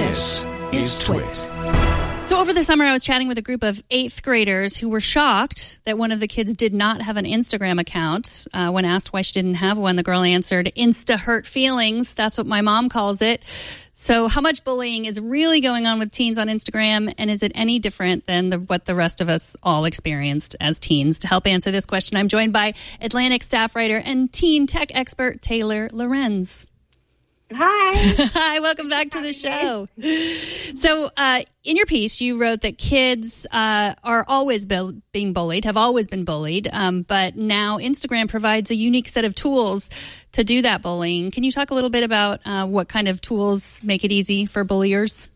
This is Twit. So over the summer, I was chatting with a group of 8th graders who were shocked that one of the kids did not have an Instagram account. When asked why she didn't have one, the girl answered, "Insta hurt feelings. That's what my mom calls it." So how much bullying is really going on with teens on Instagram, and is it any different than what the rest of us all experienced as teens? To help answer this question, I'm joined by Atlantic staff writer and teen tech expert Taylor Lorenz. Hi. Hi, welcome back to the show. So in your piece, you wrote that kids are always being bullied, have always been bullied, but now Instagram provides a unique set of tools to do that bullying. Can you talk a little bit about what kind of tools make it easy for bullies,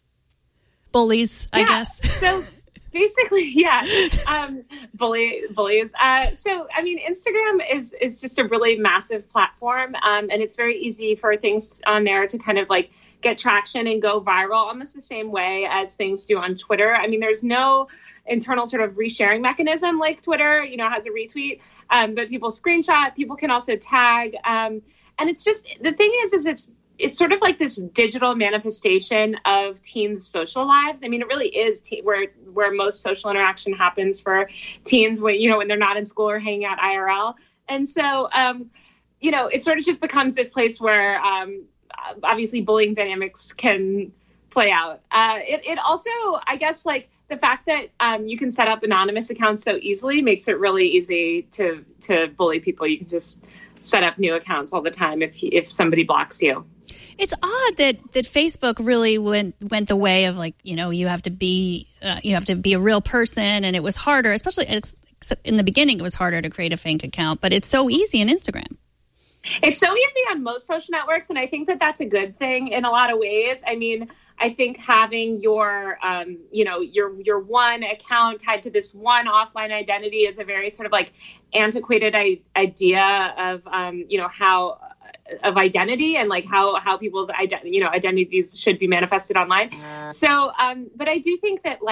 I guess? So basically, bullies. So, I mean, Instagram is just a really massive platform, and it's very easy for things on there to kind of like get traction and go viral almost the same way as things do on Twitter. I mean, there's no internal sort of resharing mechanism like Twitter, has a retweet, but people screenshot, people can also tag, and it's just, the thing is it's sort of like this digital manifestation of teens' social lives. I mean, it really is where most social interaction happens for teens when they're not in school or hanging out IRL. And so, it sort of just becomes this place where obviously bullying dynamics can play out. It also, I guess, like the fact that you can set up anonymous accounts so easily makes it really easy to bully people. You can just set up new accounts all the time if somebody blocks you. It's odd that Facebook really went the way of you have to be a real person, and it was harder, especially in the beginning. It was harder to create a fake account, but it's so easy on Instagram. It's so easy on most social networks, and I think that that's a good thing in a lot of ways. I mean, I think having your one account tied to this one offline identity is a very sort of like antiquated idea of of identity and like how people's identities should be manifested online. So, but I do think that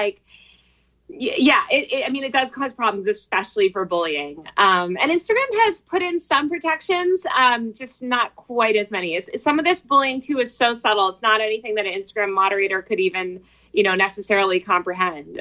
it does cause problems, especially for bullying. And Instagram has put in some protections, just not quite as many. It's some of this bullying too is so subtle. It's not anything that an Instagram moderator could even, necessarily comprehend.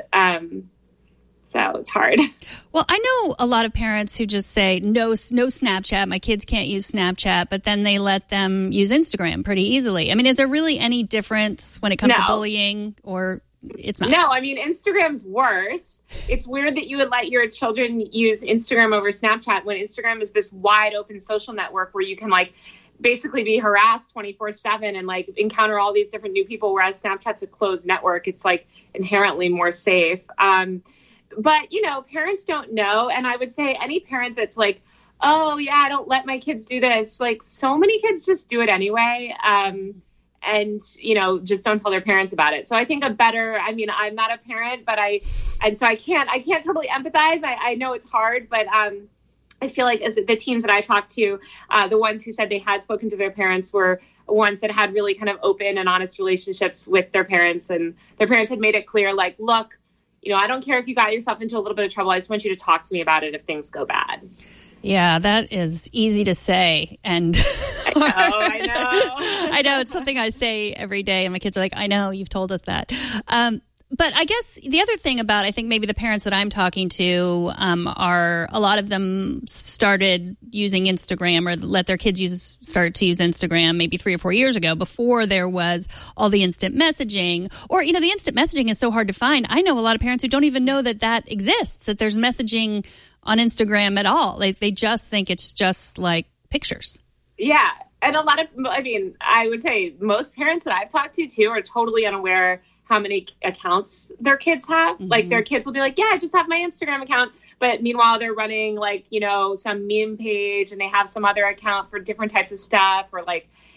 So it's hard. Well, I know a lot of parents who just say, no Snapchat. My kids can't use Snapchat, but then they let them use Instagram pretty easily. I mean, is there really any difference when it comes to bullying, or it's not? No, I mean, Instagram's worse. It's weird that you would let your children use Instagram over Snapchat when Instagram is this wide open social network where you can basically be harassed 24/7 and encounter all these different new people, whereas Snapchat's a closed network. It's inherently more safe. But, parents don't know. And I would say any parent that's oh, yeah, I don't let my kids do this. So many kids just do it anyway. And just don't tell their parents about it. So I think I'm not a parent, but I can't totally empathize. I know it's hard, but I feel like as the teens that I talked to, the ones who said they had spoken to their parents were ones that had really kind of open and honest relationships with their parents. And their parents had made it clear, look, I don't care if you got yourself into a little bit of trouble. I just want you to talk to me about it if things go bad. Yeah, that is easy to say. And I know. I know. It's something I say every day. And my kids are like, I know, you've told us that. But I guess the other thing about, I think maybe the parents that I'm talking to are, a lot of them started using Instagram or let their kids start to use Instagram maybe 3 or 4 years ago, before there was all the instant messaging. Or, the instant messaging is so hard to find. I know a lot of parents who don't even know that exists, that there's messaging on Instagram at all. They just think it's just pictures. Yeah. And I would say most parents that I've talked to too are totally unaware how many accounts their kids have. Mm-hmm. Their kids will be yeah, I just have my Instagram account. But meanwhile, they're running some meme page, and they have some other account for different types of stuff, or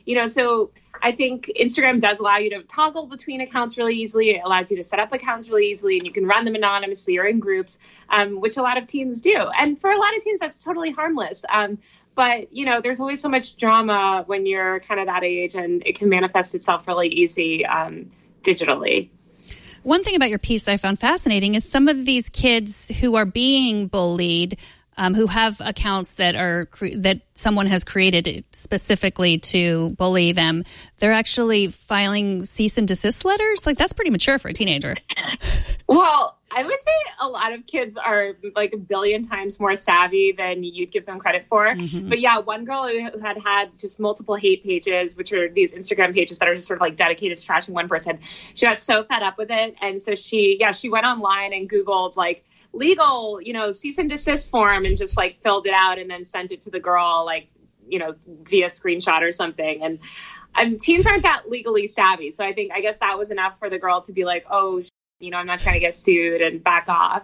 so I think Instagram does allow you to toggle between accounts really easily. It allows you to set up accounts really easily, and you can run them anonymously or in groups, which a lot of teens do. And for a lot of teens, that's totally harmless. But, there's always so much drama when you're kind of that age, and it can manifest itself really easy digitally. One thing about your piece that I found fascinating is some of these kids who are being bullied who have accounts that are that someone has created specifically to bully them. They're actually filing cease and desist letters. Like, that's pretty mature for a teenager. Well, I would say a lot of kids are like a billion times more savvy than you'd give them credit for. Mm-hmm. But yeah, one girl who had just multiple hate pages, which are these Instagram pages that are just sort of like dedicated to trashing one person. She got so fed up with it. And so she went online and Googled like legal, cease and desist form and just like filled it out and then sent it to the girl, like, via screenshot or something. And teens aren't that legally savvy. So I guess that was enough for the girl to be like, oh, I'm not trying to get sued and back off.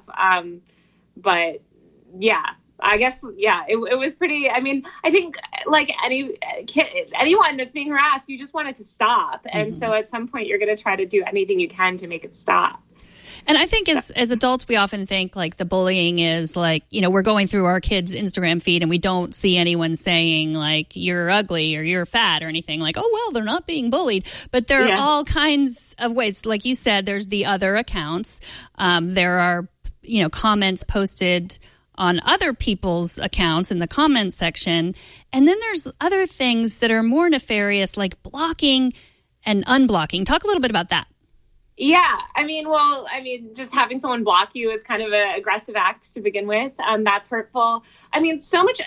But yeah, I guess, it was pretty, I mean, I think like anyone that's being harassed, you just want it to stop. Mm-hmm. And so at some point you're going to try to do anything you can to make it stop. And I think as adults, we often think like the bullying is like, we're going through our kids' Instagram feed and we don't see anyone saying like you're ugly or you're fat or anything like, oh, well, they're not being bullied. But there are all kinds of ways. Like you said, there's the other accounts. There are, comments posted on other people's accounts in the comment section. And then there's other things that are more nefarious, like blocking and unblocking. Talk a little bit about that. Yeah, I mean, just having someone block you is kind of an aggressive act to begin with. That's hurtful. I mean, so much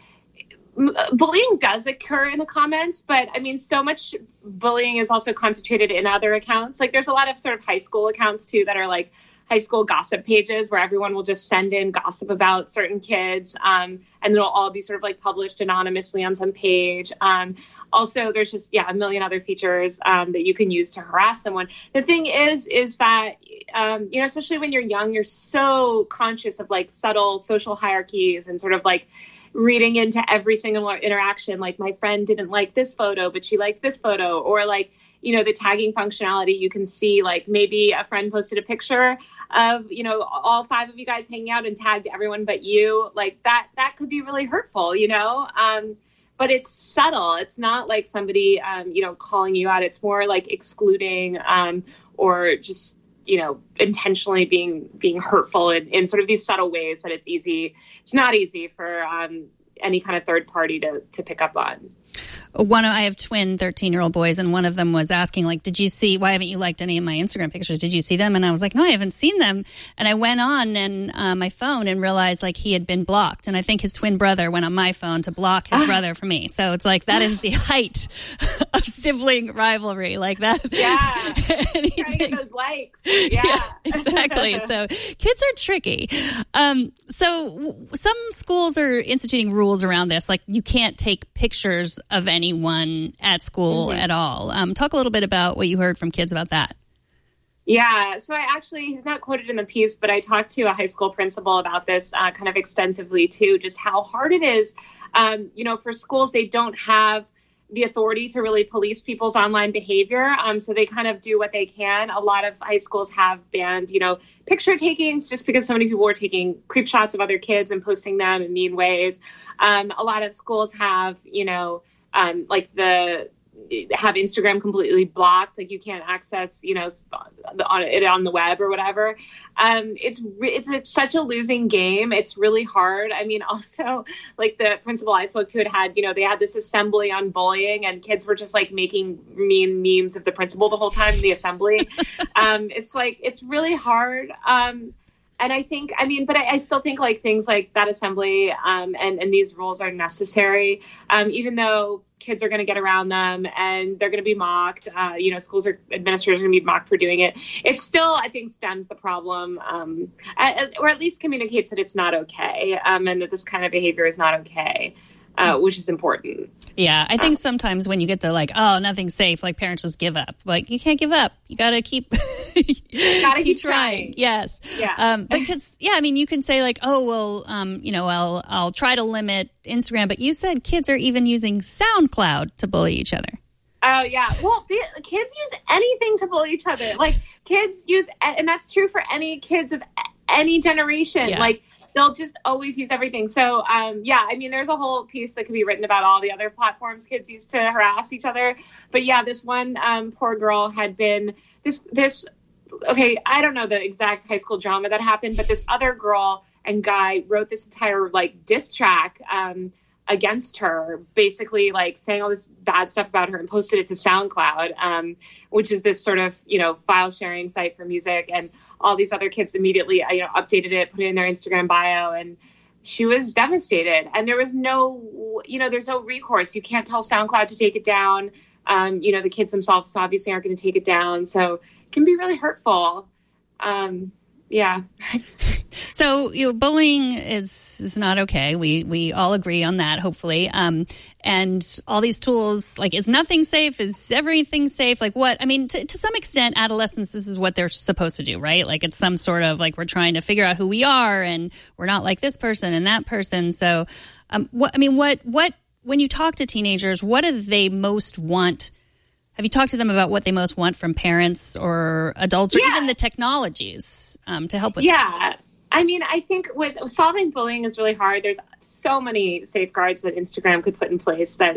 bullying does occur in the comments, but I mean, so much bullying is also concentrated in other accounts. Like there's a lot of sort of high school accounts too that are like high school gossip pages where everyone will just send in gossip about certain kids. And it'll all be sort of like published anonymously on some page. Also, there's just, a million other features that you can use to harass someone. The thing is that, especially when you're young, you're so conscious of like subtle social hierarchies and sort of like reading into every single interaction. Like my friend didn't like this photo, but she liked this photo. Or like, the tagging functionality, you can see like maybe a friend posted a picture of, all 5 of you guys hanging out and tagged everyone but you. Like that could be really hurtful, but it's subtle. It's not like somebody, calling you out. It's more like excluding or just, intentionally being hurtful in sort of these subtle ways that it's easy. It's not easy for any kind of third party to pick up on. I have twin 13-year-old boys, and one of them was asking, like, why haven't you liked any of my Instagram pictures? Did you see them? And I was like, no, I haven't seen them. And I went on my phone and realized, like, he had been blocked. And I think his twin brother went on my phone to block his brother for me. So it's like, that is the height of sibling rivalry. Like that. Yeah. Trying to get those likes. Yeah, exactly. So kids are tricky. So some schools are instituting rules around this. Like, you can't take pictures of anyone at school at all. Talk a little bit about what you heard from kids about that. Yeah, so he's not quoted in the piece, but I talked to a high school principal about this kind of extensively too, just how hard it is. For schools, they don't have the authority to really police people's online behavior. So they kind of do what they can. A lot of high schools have banned, picture takings just because so many people were taking creep shots of other kids and posting them in mean ways. A lot of schools have, have Instagram completely blocked. Like you can't access, it on the web or whatever. It's such a losing game. It's really hard. I mean, also like the principal I spoke to they had this assembly on bullying and kids were just like making mean memes of the principal the whole time in the assembly. It's really hard. And I think, but I still think like things like that assembly and these rules are necessary, even though kids are going to get around them and they're going to be mocked. Schools or administrators are going to be mocked for doing it. It still, I think, stems the problem or at least communicates that it's not okay and that this kind of behavior is not okay, which is important. Yeah, I think sometimes when you get the like, oh, nothing's safe, like parents just give up. Like, you can't give up. You got to keep keep trying. Yes. Yeah. Because, you can say like, oh, well, I'll try to limit Instagram. But you said kids are even using SoundCloud to bully each other. Oh, yeah. Well, kids use anything to bully each other. Like, kids use, and that's true for any kids of any generation. Yeah. Like, they'll just always use everything. So, there's a whole piece that could be written about all the other platforms kids use to harass each other. But yeah, this one poor girl had been okay, I don't know the exact high school drama that happened, but this other girl and guy wrote this entire like diss track against her, basically like saying all this bad stuff about her and posted it to SoundCloud, which is this sort of, file sharing site for music. And all these other kids immediately, updated it, put it in their Instagram bio, and she was devastated. And there was there's no recourse. You can't tell SoundCloud to take it down. The kids themselves obviously aren't going to take it down. So it can be really hurtful. Yeah. So, bullying is not okay. We all agree on that, hopefully. And all these tools, like, is nothing safe? Is everything safe? Like, what? I mean, to some extent, adolescents, this is what they're supposed to do, right? Like, it's some sort of, like, we're trying to figure out who we are, and we're not like this person and that person. So, when you talk to teenagers, what do they most want? Have you talked to them about what they most want from parents or adults or even the technologies to help with this? Yeah. I mean, I think with solving bullying is really hard. There's so many safeguards that Instagram could put in place that,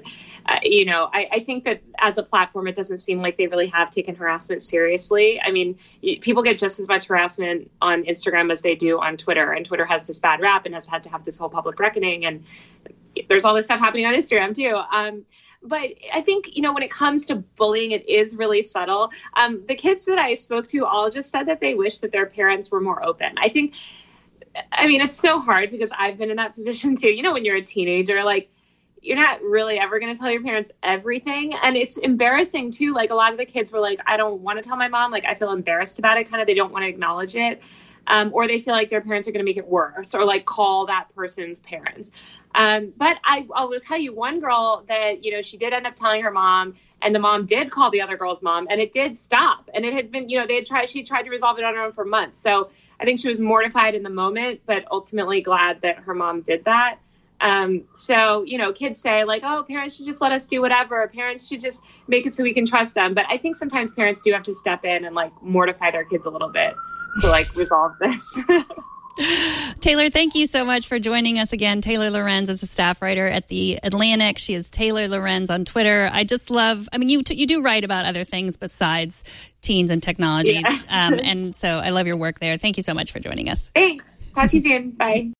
I think that as a platform, it doesn't seem like they really have taken harassment seriously. I mean, people get just as much harassment on Instagram as they do on Twitter. And Twitter has this bad rap and has had to have this whole public reckoning. And there's all this stuff happening on Instagram, too. But I think, when it comes to bullying, it is really subtle. The kids that I spoke to all just said that they wish that their parents were more open. I mean, it's so hard because I've been in that position, too. When you're a teenager, like, you're not really ever going to tell your parents everything. And it's embarrassing, too. Like, a lot of the kids were like, I don't want to tell my mom. Like, I feel embarrassed about it. Kind of, they don't want to acknowledge it. Or they feel like their parents are going to make it worse or, like, call that person's parents. But I will tell you one girl that, she did end up telling her mom, and the mom did call the other girl's mom, and it did stop. And it had been, she tried to resolve it on her own for months. So I think she was mortified in the moment, but ultimately glad that her mom did that. So, kids say like, oh, parents should just let us do whatever. Parents should just make it so we can trust them. But I think sometimes parents do have to step in and like mortify their kids a little bit to like resolve this. Taylor, thank you so much for joining us again. Taylor Lorenz is a staff writer at The Atlantic. She is Taylor Lorenz on Twitter. I just love, you do write about other things besides teens and technologies. Yeah. And so I love your work there. Thank you so much for joining us. Thanks. Talk to you soon. Bye.